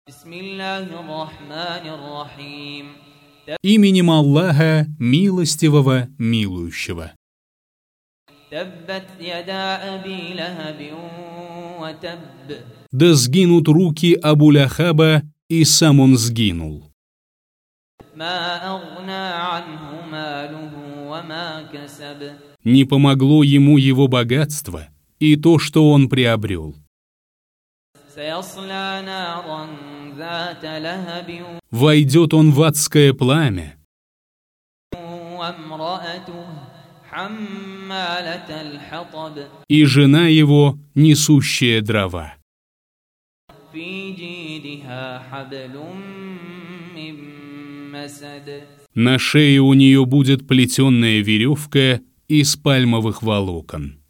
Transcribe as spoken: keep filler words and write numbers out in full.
Именем Аллаха, милостивого, милующего. Да сгинут руки Абу Ляхаба, и сам он сгинул. Не помогло ему его богатство и то, что он приобрел. Войдет он в адское пламя, и жена его, несущая дрова. На шее у нее будет плетеная веревка из пальмовых волокон.